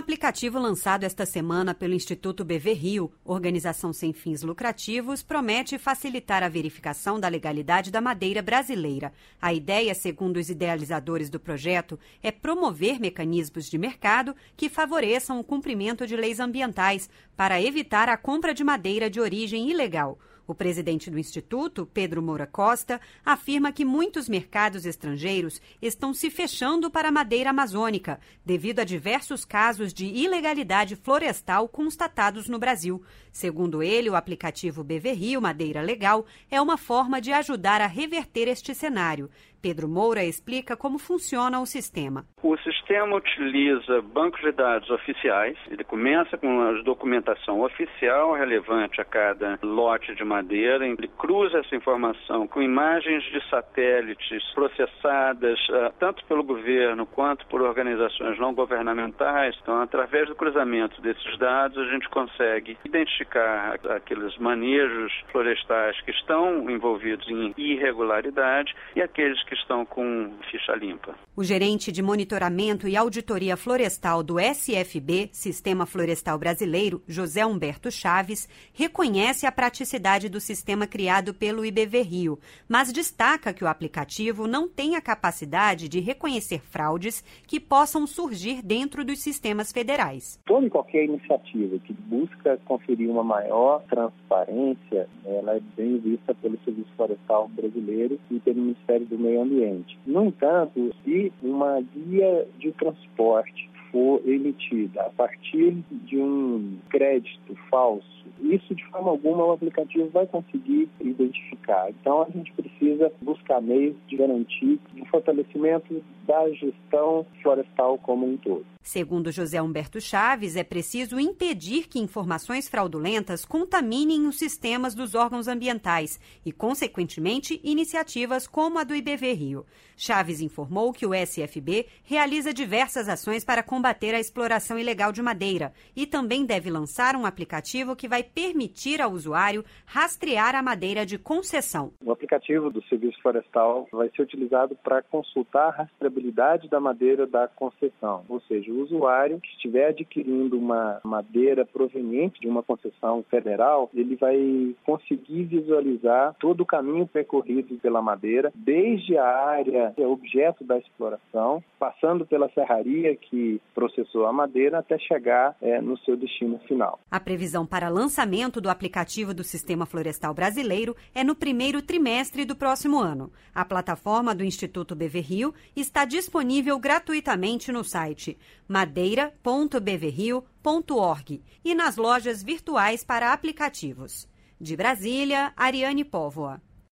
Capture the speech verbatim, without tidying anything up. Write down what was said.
aplicativo lançado esta semana pelo Instituto B V Rio, organização sem fins lucrativos, promete facilitar a verificação da legalidade da madeira brasileira. A ideia, segundo os idealizadores do projeto, é promover mecanismos de mercado que favoreçam o cumprimento de leis ambientais para evitar a compra de madeira de origem ilegal. O presidente do Instituto, Pedro Moura Costa, afirma que muitos mercados estrangeiros estão se fechando para a madeira amazônica, devido a diversos casos de ilegalidade florestal constatados no Brasil. Segundo ele, o aplicativo B V Rio Madeira Legal é uma forma de ajudar a reverter este cenário. Pedro Moura explica como funciona o sistema. O sistema utiliza bancos de dados oficiais. Ele começa com a documentação oficial relevante a cada lote de madeira. Ele cruza essa informação com imagens de satélites processadas uh, tanto pelo governo quanto por organizações não governamentais. Então, através do cruzamento desses dados, a gente consegue identificar aqueles manejos florestais que estão envolvidos em irregularidade e aqueles que estão com ficha limpa. O gerente de monitoramento e auditoria florestal do S F B, Sistema Florestal Brasileiro, José Humberto Chaves, reconhece a praticidade do sistema criado pelo I B V Rio, mas destaca que o aplicativo não tem a capacidade de reconhecer fraudes que possam surgir dentro dos sistemas federais. Toda e qualquer iniciativa que busca conferir uma maior transparência, ela é bem vista pelo Serviço Florestal Brasileiro e pelo Ministério do Meio Ambiente. No entanto, se uma guia de transporte for emitida a partir de um crédito falso, isso de forma alguma o aplicativo vai conseguir identificar. Então a gente precisa buscar meios de garantir o fortalecimento da gestão florestal como um todo. Segundo José Humberto Chaves, é preciso impedir que informações fraudulentas contaminem os sistemas dos órgãos ambientais e, consequentemente, iniciativas como a do I B V Rio. Chaves informou que o S F B realiza diversas ações para combater a exploração ilegal de madeira e também deve lançar um aplicativo que vai permitir ao usuário rastrear a madeira de concessão. O aplicativo do Serviço Florestal vai ser utilizado para consultar a rastreabilidade da madeira da concessão, ou seja, o usuário que estiver adquirindo uma madeira proveniente de uma concessão federal, ele vai conseguir visualizar todo o caminho percorrido pela madeira, desde a área objeto da exploração, passando pela serraria que processou a madeira até chegar é, no seu destino final. A previsão para lançamento do aplicativo do Sistema Florestal Brasileiro é no primeiro trimestre do próximo ano. A plataforma do Instituto B V Rio está disponível gratuitamente no site madeira ponto b v rio ponto org e nas lojas virtuais para aplicativos. De Brasília, Ariane Póvoa.